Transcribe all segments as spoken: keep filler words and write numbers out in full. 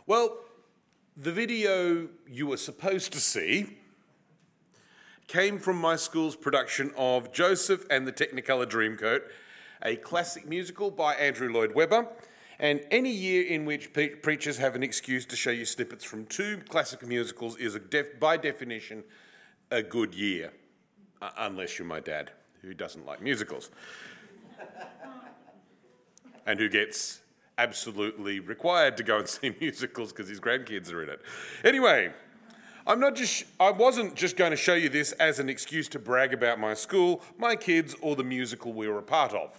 Well, the video you were supposed to see came from my school's production of Joseph and the Technicolor Dreamcoat, a classic musical by Andrew Lloyd Webber, and any year in which pe- preachers have an excuse to show you snippets from two classic musicals is, a def- by definition, a good year, uh, unless you're my dad, who doesn't like musicals, and who gets absolutely required to go and see musicals because his grandkids are in it. Anyway, I'm not just, I wasn't just going to show you this as an excuse to brag about my school, my kids, or the musical we were a part of.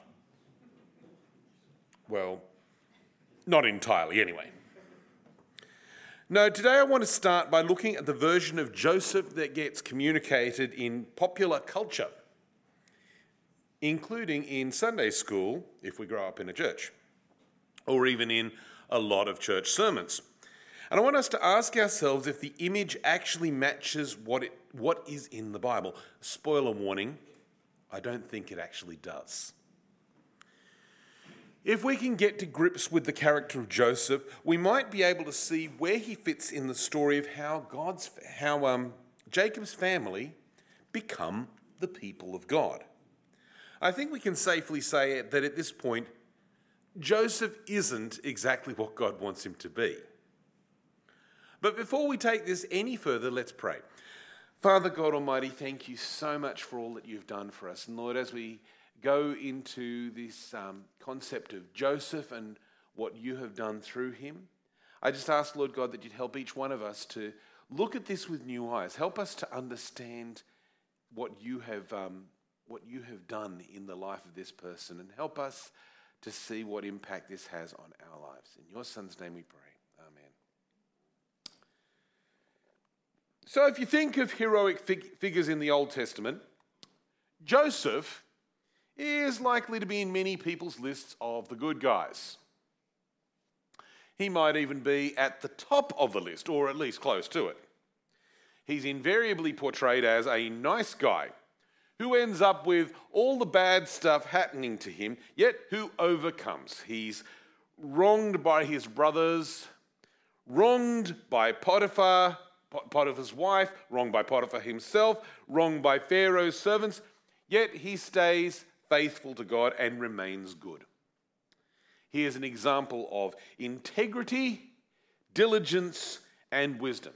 Well, not entirely anyway. No, today I want to start by looking at the version of Joseph that gets communicated in popular culture, including in Sunday school, if we grow up in a church, or even in a lot of church sermons. And I want us to ask ourselves if the image actually matches what it what is in the Bible. Spoiler warning, I don't think it actually does. If we can get to grips with the character of Joseph, we might be able to see where he fits in the story of how God's how um, Jacob's family become the people of God. I think we can safely say that at this point, Joseph isn't exactly what God wants him to be. But before we take this any further, let's pray. Father God Almighty, thank you so much for all that you've done for us. And Lord, as we go into this um, concept of Joseph and what you have done through him, I just ask, Lord God, that you'd help each one of us to look at this with new eyes. Help us to understand what you have, um, what you have done in the life of this person, and help us to see what impact this has on our lives. In your Son's name we pray. Amen. So if you think of heroic fig- figures in the Old Testament, Joseph is likely to be in many people's lists of the good guys. He might even be at the top of the list, or at least close to it. He's invariably portrayed as a nice guy who ends up with all the bad stuff happening to him, yet who overcomes. He's wronged by his brothers, wronged by Potiphar, Potiphar's wife, wronged by Potiphar himself, wronged by Pharaoh's servants, yet he stays faithful to God and remains good. He is an example of integrity, diligence, and wisdom.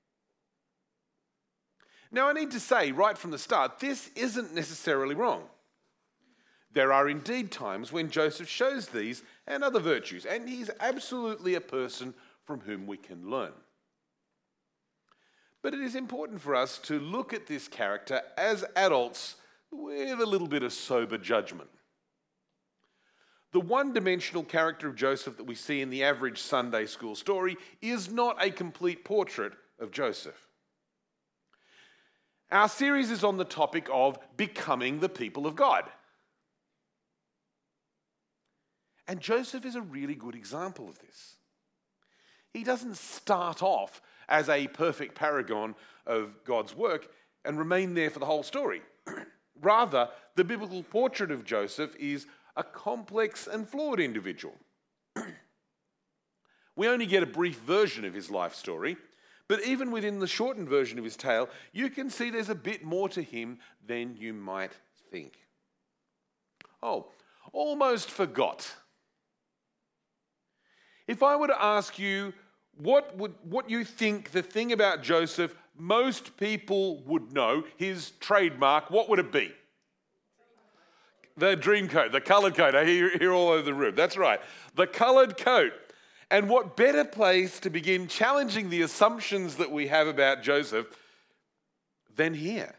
Now, I need to say right from the start, this isn't necessarily wrong. There are indeed times when Joseph shows these and other virtues, and he's absolutely a person from whom we can learn. But it is important for us to look at this character as adults with a little bit of sober judgment. The one-dimensional character of Joseph that we see in the average Sunday school story is not a complete portrait of Joseph. Our series is on the topic of becoming the people of God. And Joseph is a really good example of this. He doesn't start off as a perfect paragon of God's work and remain there for the whole story. Rather, the biblical portrait of Joseph is a complex and flawed individual. We only get a brief version of his life story, but even within the shortened version of his tale, you can see there's a bit more to him than you might think. Oh, almost forgot. If I were to ask you what would what you think the thing about Joseph most people would know, his trademark, what would it be? The dream coat, the coloured coat. I hear, hear all over the room. That's right. The coloured coat. And what better place to begin challenging the assumptions that we have about Joseph than here?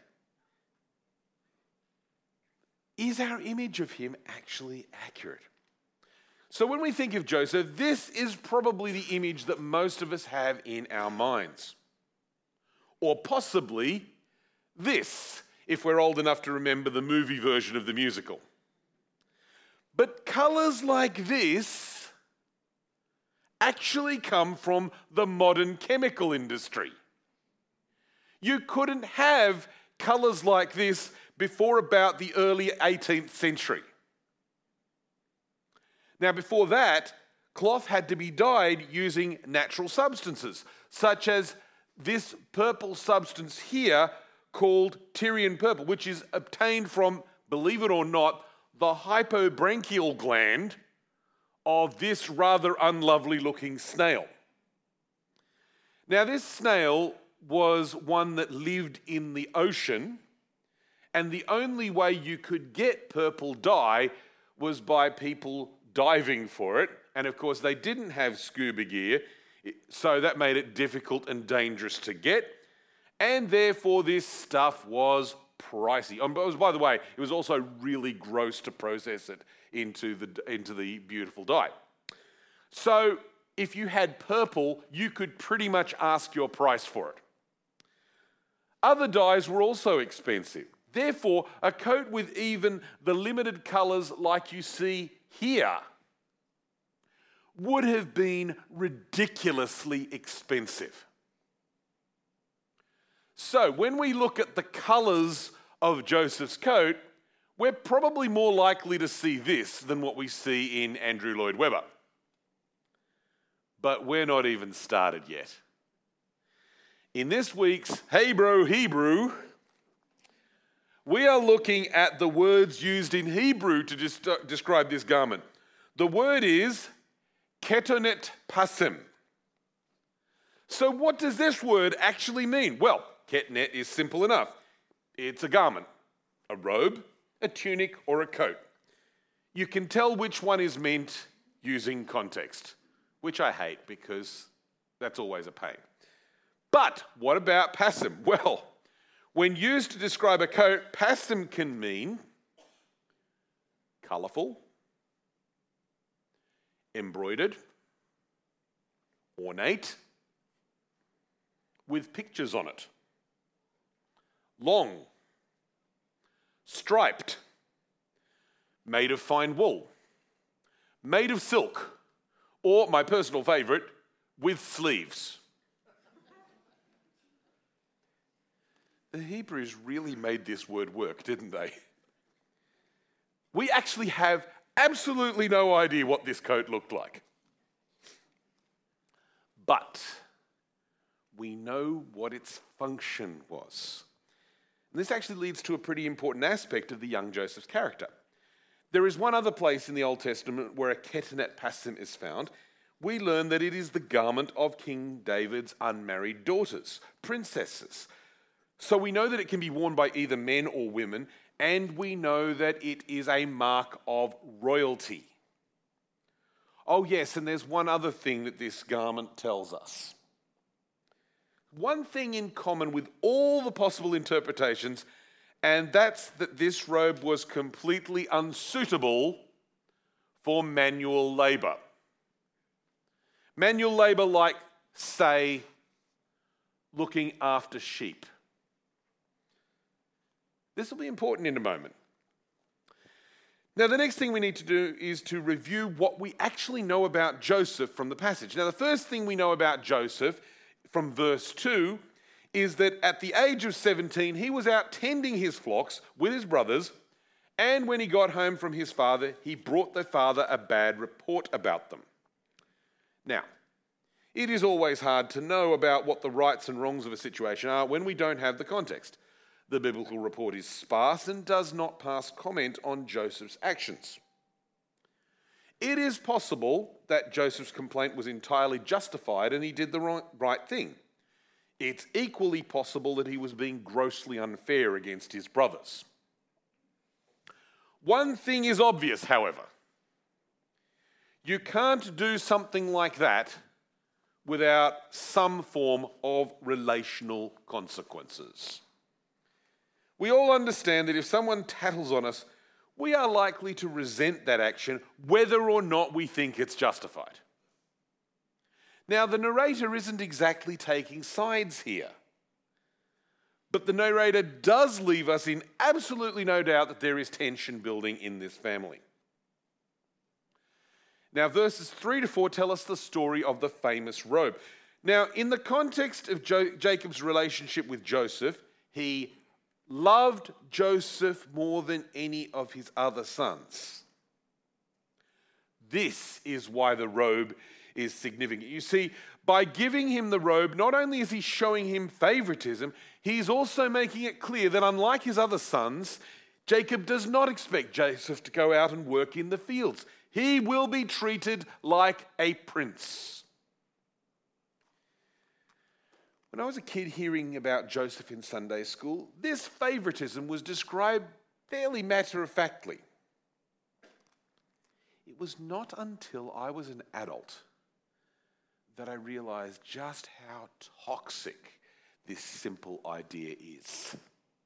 Is our image of him actually accurate? So when we think of Joseph, this is probably the image that most of us have in our minds. Or possibly this, if we're old enough to remember the movie version of the musical. But colours like this actually come from the modern chemical industry. You couldn't have colours like this before about the early eighteenth century. Now, before that, cloth had to be dyed using natural substances, such as this purple substance here called Tyrian purple, which is obtained from, believe it or not, the hypobranchial gland of this rather unlovely looking snail. Now, this snail was one that lived in the ocean, and the only way you could get purple dye was by people diving for it. And of course, they didn't have scuba gear, so that made it difficult and dangerous to get. And therefore, this stuff was pricey. Um, but by the way, it was also really gross to process it into the, into the beautiful dye. So if you had purple, you could pretty much ask your price for it. Other dyes were also expensive. Therefore, a coat with even the limited colours like you see here would have been ridiculously expensive. So when we look at the colours of Joseph's coat, we're probably more likely to see this than what we see in Andrew Lloyd Webber. But we're not even started yet. In this week's Hey Bro Hebrew, we are looking at the words used in Hebrew to dis- describe this garment. The word is ketonet pasim. So what does this word actually mean? Well, ketonet is simple enough. It's a garment, a robe, a tunic, or a coat. You can tell which one is meant using context, which I hate because that's always a pain. But what about pasim? Well, when used to describe a coat, pasim can mean colourful, embroidered, ornate, with pictures on it, long, striped, made of fine wool, made of silk, or, my personal favourite, with sleeves. The Hebrews really made this word work, didn't they? We actually have absolutely no idea what this coat looked like. But we know what its function was. And this actually leads to a pretty important aspect of the young Joseph's character. There is one other place in the Old Testament where a ketonet pasim is found. We learn that it is the garment of King David's unmarried daughters, princesses. So we know that it can be worn by either men or women, and we know that it is a mark of royalty. Oh yes, and there's one other thing that this garment tells us. One thing in common with all the possible interpretations, and that's that this robe was completely unsuitable for manual labour. Manual labour like, say, looking after sheep. This will be important in a moment. Now, the next thing we need to do is to review what we actually know about Joseph from the passage. Now, the first thing we know about Joseph from verse two is that at the age of seventeen, he was out tending his flocks with his brothers, and when he got home from his father, he brought their father a bad report about them. Now, it is always hard to know about what the rights and wrongs of a situation are when we don't have the context. The biblical report is sparse and does not pass comment on Joseph's actions. It is possible that Joseph's complaint was entirely justified and he did the right, right thing. It's equally possible that he was being grossly unfair against his brothers. One thing is obvious, however. You can't do something like that without some form of relational consequences. We all understand that if someone tattles on us, we are likely to resent that action whether or not we think it's justified. Now, the narrator isn't exactly taking sides here, but the narrator does leave us in absolutely no doubt that there is tension building in this family. Now, verses three to four tell us the story of the famous robe. Now, in the context of jo- Jacob's relationship with Joseph, he loved Joseph more than any of his other sons. This is why the robe is significant. You see, by giving him the robe, not only is he showing him favoritism, he's also making it clear that unlike his other sons, Jacob does not expect Joseph to go out and work in the fields. He will be treated like a prince. When I was a kid hearing about Joseph in Sunday school, this favoritism was described fairly matter-of-factly. It was not until I was an adult that I realized just how toxic this simple idea is.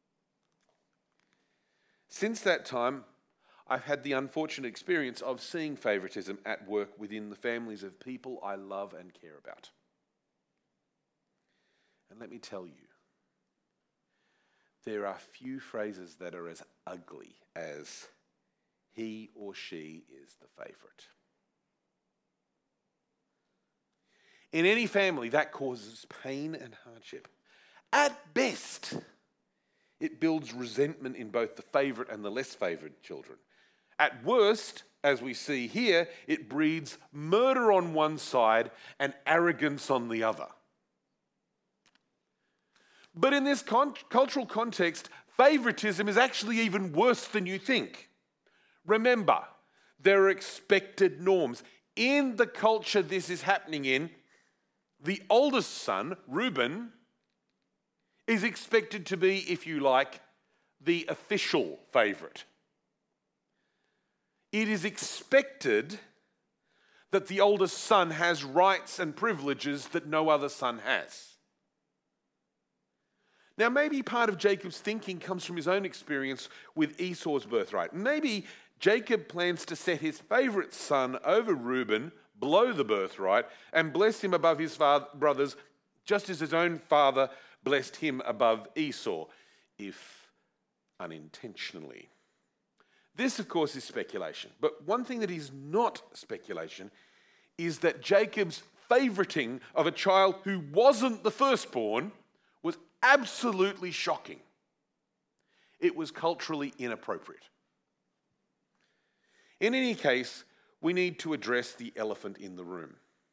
Since that time, I've had the unfortunate experience of seeing favoritism at work within the families of people I love and care about. And let me tell you, there are few phrases that are as ugly as he or she is the favourite. In any family, that causes pain and hardship. At best, it builds resentment in both the favourite and the less favoured children. At worst, as we see here, it breeds murder on one side and arrogance on the other. But in this con- cultural context, favouritism is actually even worse than you think. Remember, there are expected norms. In the culture this is happening in, the oldest son, Reuben, is expected to be, if you like, the official favourite. It is expected that the oldest son has rights and privileges that no other son has. Now, maybe part of Jacob's thinking comes from his own experience with Esau's birthright. Maybe Jacob plans to set his favourite son over Reuben, below the birthright, and bless him above his father, brothers, just as his own father blessed him above Esau, if unintentionally. This, of course, is speculation. But one thing that is not speculation is that Jacob's favouriting of a child who wasn't the firstborn was absolutely shocking. It was culturally inappropriate. In any case, we need to address the elephant in the room.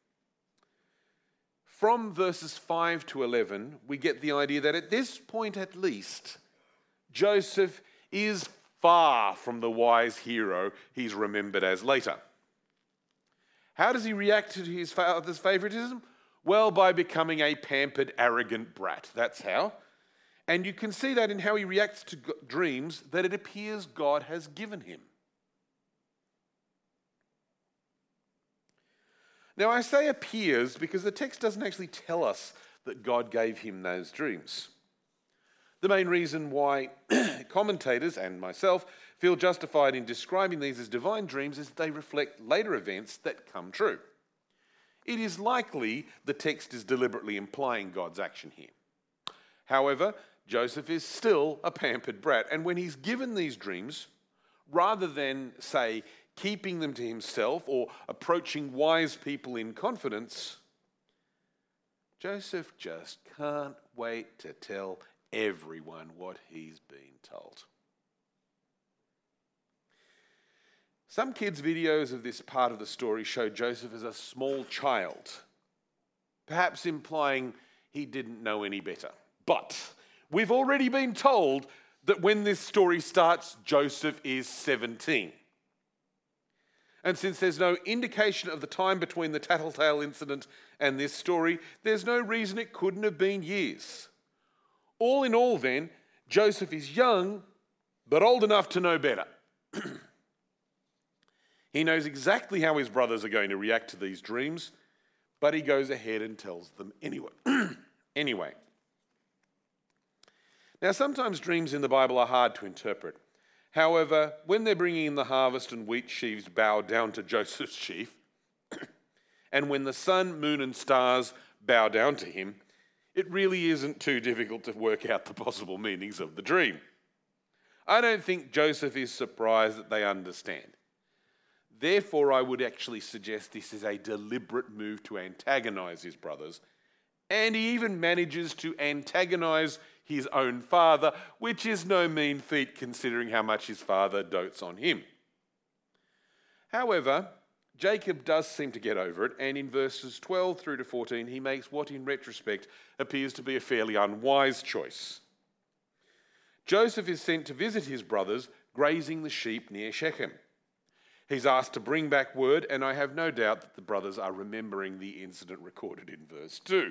From verses five to eleven, we get the idea that at this point at least, Joseph is far from the wise hero he's remembered as later. How does he react to his father's favoritism? Well, by becoming a pampered, arrogant brat. That's how. And you can see that in how he reacts to dreams that it appears God has given him. Now, I say appears because the text doesn't actually tell us that God gave him those dreams. The main reason why commentators and myself feel justified in describing these as divine dreams is they reflect later events that come true. It is likely the text is deliberately implying God's action here. However, Joseph is still a pampered brat, and when he's given these dreams, rather than, say, keeping them to himself or approaching wise people in confidence, Joseph just can't wait to tell everyone what he's been told. Some kids' videos of this part of the story show Joseph as a small child, perhaps implying he didn't know any better. But we've already been told that when this story starts, Joseph is seventeen. And since there's no indication of the time between the tattletale incident and this story, there's no reason it couldn't have been years. All in all then, Joseph is young, but old enough to know better. He knows exactly how his brothers are going to react to these dreams, but he goes ahead and tells them anyway. Anyway. Now, sometimes dreams in the Bible are hard to interpret. However, when they're bringing in the harvest and wheat sheaves bow down to Joseph's sheaf, and when the sun, moon, and stars bow down to him, it really isn't too difficult to work out the possible meanings of the dream. I don't think Joseph is surprised that they understand. Therefore, I would actually suggest this is a deliberate move to antagonize his brothers, and he even manages to antagonize his own father, which is no mean feat considering how much his father dotes on him. However, Jacob does seem to get over it, and in verses twelve through to fourteen, he makes what in retrospect appears to be a fairly unwise choice. Joseph is sent to visit his brothers grazing the sheep near Shechem. He's asked to bring back word, and I have no doubt that the brothers are remembering the incident recorded in verse two.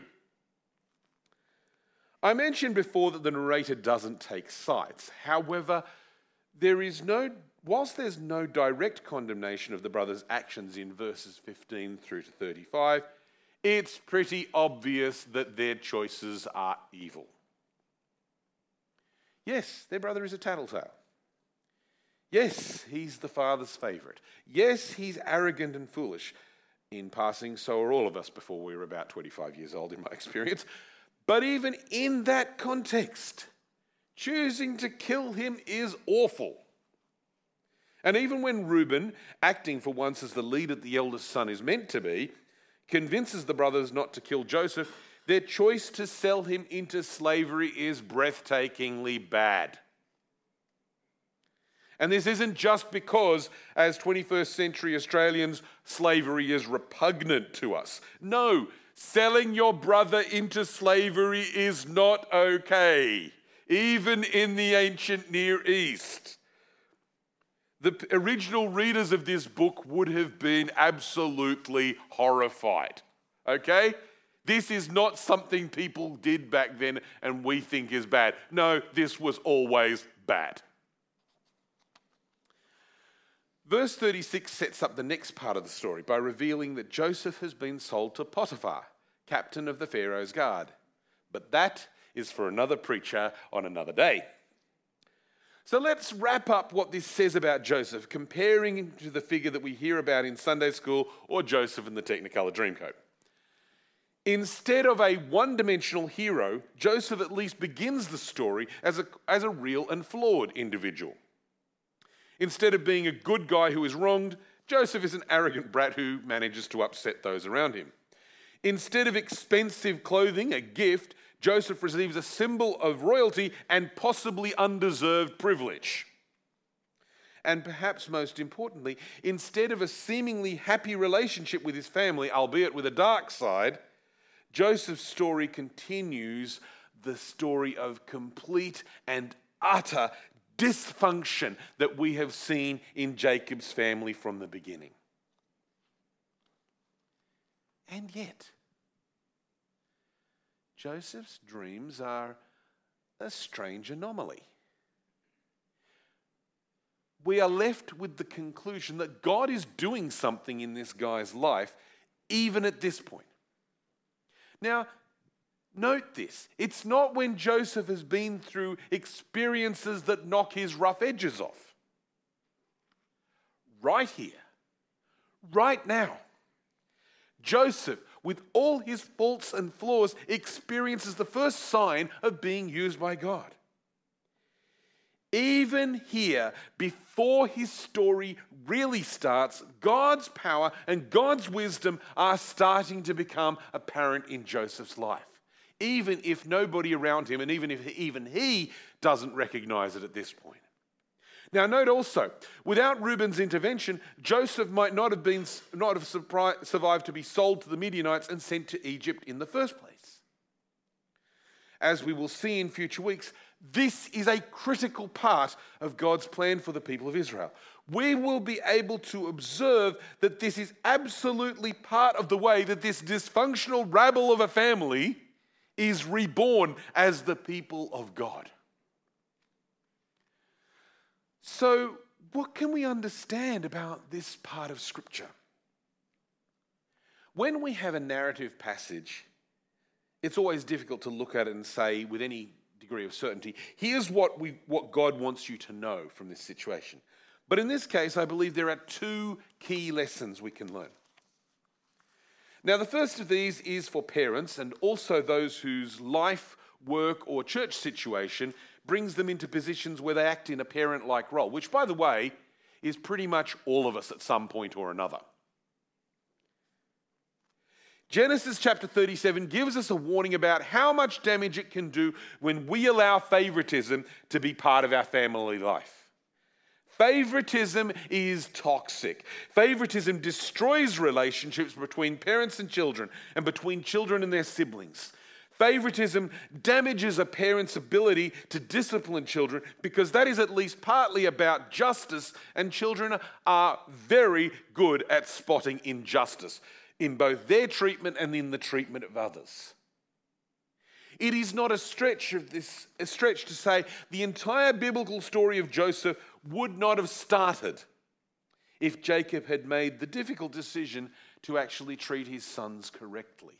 I mentioned before that the narrator doesn't take sides. However, there is no, whilst there's no direct condemnation of the brothers' actions in verses fifteen through to thirty-five, it's pretty obvious that their choices are evil. Yes, their brother is a tattletale. Yes, he's the father's favourite. Yes, he's arrogant and foolish. In passing, so are all of us before we were about twenty-five years old, in my experience. But even in that context, choosing to kill him is awful. And even when Reuben, acting for once as the leader the eldest son is meant to be, convinces the brothers not to kill Joseph, their choice to sell him into slavery is breathtakingly bad. And this isn't just because, as twenty-first century Australians, slavery is repugnant to us. No, selling your brother into slavery is not okay, even in the ancient Near East. The original readers of this book would have been absolutely horrified, okay? This is not something people did back then and we think is bad. No, this was always bad. Verse thirty-six sets up the next part of the story by revealing that Joseph has been sold to Potiphar, captain of the Pharaoh's guard. But that is for another preacher on another day. So let's wrap up what this says about Joseph, comparing him to the figure that we hear about in Sunday school or Joseph in the Technicolor Dreamcoat. Instead of a one-dimensional hero, Joseph at least begins the story as a, as a real and flawed individual. Instead of being a good guy who is wronged, Joseph is an arrogant brat who manages to upset those around him. Instead of expensive clothing, a gift, Joseph receives a symbol of royalty and possibly undeserved privilege. And perhaps most importantly, instead of a seemingly happy relationship with his family, albeit with a dark side, Joseph's story continues the story of complete and utter dysfunction that we have seen in Jacob's family from the beginning. And yet, Joseph's dreams are a strange anomaly. We are left with the conclusion that God is doing something in this guy's life, even at this point. Now, note this. It's not when Joseph has been through experiences that knock his rough edges off. Right here, right now, Joseph, with all his faults and flaws, experiences the first sign of being used by God. Even here, before his story really starts, God's power and God's wisdom are starting to become apparent in Joseph's life, even if nobody around him and even if even he doesn't recognize it at this point. Now, note also, without Reuben's intervention, Joseph might not have been not have survived to be sold to the Midianites and sent to Egypt in the first place. As we will see in future weeks, this is a critical part of God's plan for the people of Israel. We will be able to observe that this is absolutely part of the way that this dysfunctional rabble of a family is reborn as the people of God. So, what can we understand about this part of Scripture? When we have a narrative passage, it's always difficult to look at it and say with any degree of certainty, here's what we what God wants you to know from this situation. But in this case, I believe there are two key lessons we can learn. Now, the first of these is for parents and also those whose life, work, or church situation brings them into positions where they act in a parent-like role, which, by the way, is pretty much all of us at some point or another. Genesis chapter thirty-seven gives us a warning about how much damage it can do when we allow favoritism to be part of our family life. Favoritism is toxic. Favoritism destroys relationships between parents and children and between children and their siblings. Favoritism damages a parent's ability to discipline children because that is at least partly about justice, and children are very good at spotting injustice in both their treatment and in the treatment of others. It is not a stretch of this a stretch to say the entire biblical story of Joseph would not have started if Jacob had made the difficult decision to actually treat his sons correctly.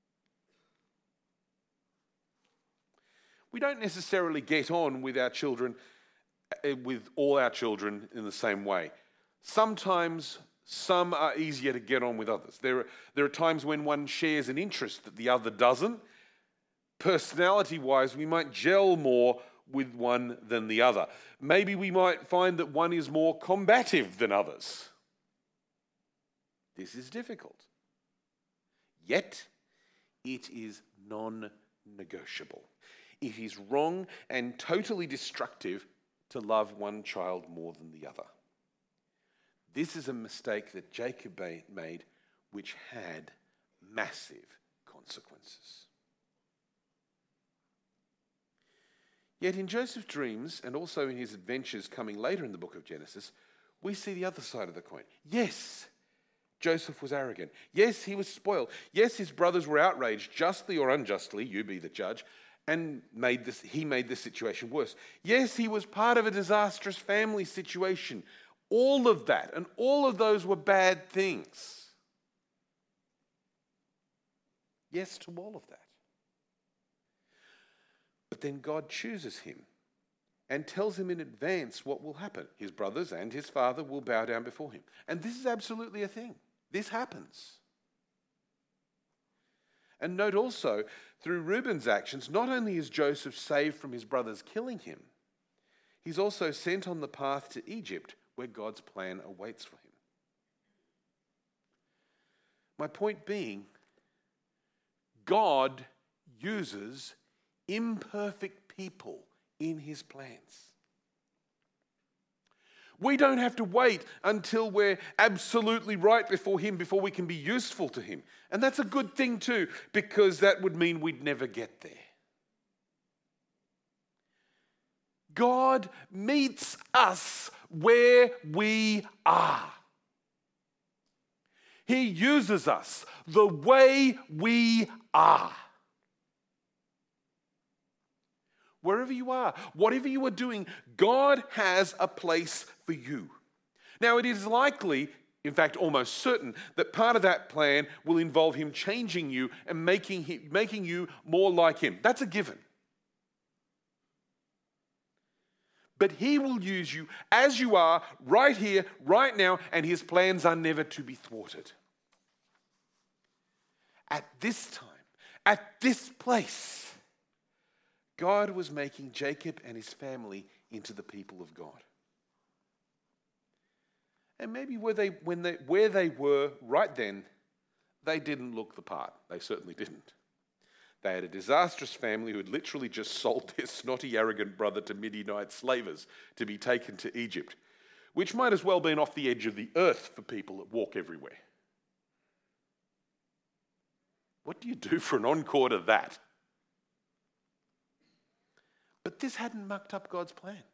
We don't necessarily get on with our children, with all our children in the same way. Sometimes some are easier to get on with others. There are, there are times when one shares an interest that the other doesn't. Personality-wise, we might gel more with one than the other. Maybe we might find that one is more combative than others. This is difficult. Yet, it is non-negotiable. It is wrong and totally destructive to love one child more than the other. This is a mistake that Jacob made, which had massive consequences. Yet in Joseph's dreams, and also in his adventures coming later in the book of Genesis, we see the other side of the coin. Yes, Joseph was arrogant. Yes, he was spoiled. Yes, his brothers were outraged, justly or unjustly, you be the judge, and made this, he made this situation worse. Yes, he was part of a disastrous family situation. All of that, and all of those were bad things. Yes to all of that. But then God chooses him and tells him in advance what will happen. His brothers and his father will bow down before him. And this is absolutely a thing. This happens. And note also, through Reuben's actions, not only is Joseph saved from his brothers killing him, he's also sent on the path to Egypt, where God's plan awaits for him. My point being, God uses imperfect people in his plans. We don't have to wait until we're absolutely right before him before we can be useful to him. And that's a good thing too, because that would mean we'd never get there. God meets us where we are. He uses us the way we are. Wherever you are, whatever you are doing, God has a place for you. Now, it is likely, in fact, almost certain, that part of that plan will involve him changing you and making, him, making you more like him. That's a given. But he will use you as you are, right here, right now, and his plans are never to be thwarted. At this time, at this place, God was making Jacob and his family into the people of God. And maybe where they, when they, where they were right then, they didn't look the part. They certainly didn't. They had a disastrous family who had literally just sold their snotty, arrogant brother to Midianite slavers to be taken to Egypt, which might as well have been off the edge of the earth for people that walk everywhere. What do you do for an encore to that? But this hadn't mucked up God's plan.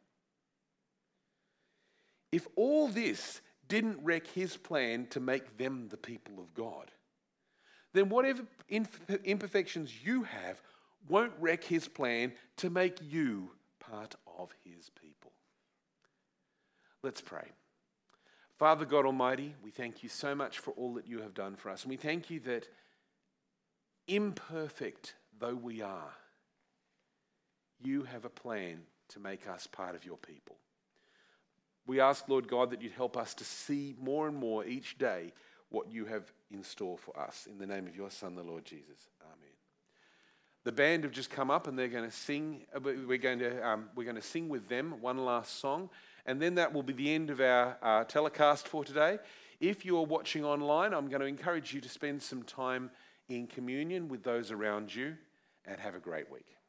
If all this didn't wreck his plan to make them the people of God, then whatever imperfections you have won't wreck his plan to make you part of his people. Let's pray. Father God Almighty, we thank you so much for all that you have done for us. And we thank you that imperfect though we are, you have a plan to make us part of your people. We ask, Lord God, that you'd help us to see more and more each day what you have in store for us. In the name of your Son, the Lord Jesus. Amen. The band have just come up and they're going to sing. We're going to um, we're going to sing with them one last song, and then that will be the end of our uh, telecast for today. If you are watching online, I'm going to encourage you to spend some time in communion with those around you, and have a great week.